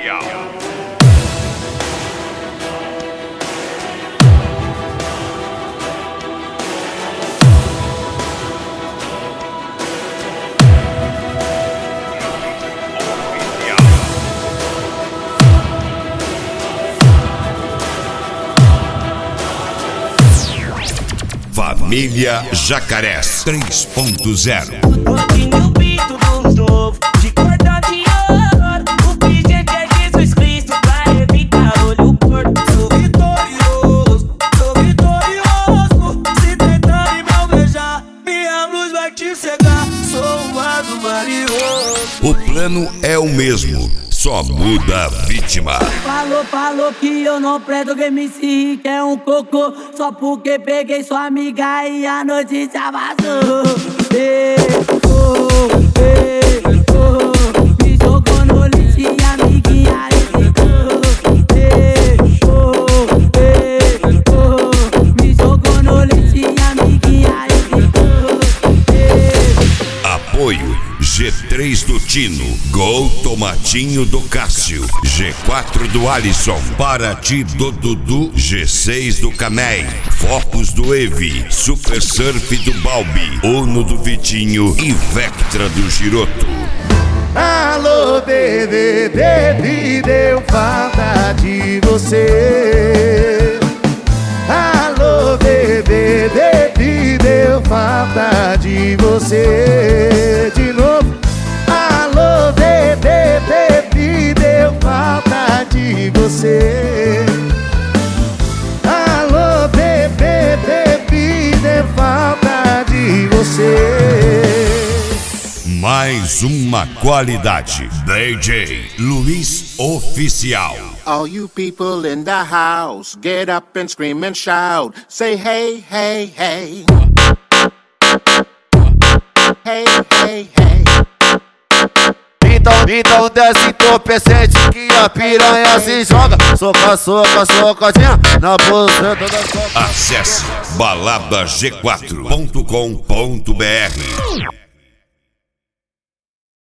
Família Jacarés 3.0. Pouquinho pinto do novo, de cordão de ouro. O pedido é Jesus Cristo pra evitar olho torto. Sou vitorioso, se tentar me alvejar, minha luz vai te cegar. Sou um vaso valioso. O plano é o mesmo, só muda a vítima. Falou que eu não presto, que MC que é um cocô. Só porque peguei sua amiga e a notícia vazou. Me jogou no lixo e a amiguinha hesitou. Me jogou no lixo e a amiguinha hesitou. Apoio G3 do Tino, Gol Tomatinho do Cássio, G4 do Alisson, Paraty do Dudu, G6 do Camei, Focus do Evi, Super Surf do Balbi, Uno do Vitinho e Vectra do Giroto. Alô, bebê, baby, deu falta de você. Alô, bebê, baby, deu falta de você. De novo. Alô, bebê, baby, deu falta de você. Alô, bebê, baby, deu falta de você. Mais uma qualidade. DJ Luiz Oficial. All you people in the house, get up and scream and shout. Say hey, hey, hey. Hey, hey, hey. Então desce entorpecente que a piranha se joga. Socadinha na buceta da soca. Acesse balabag4.com.br.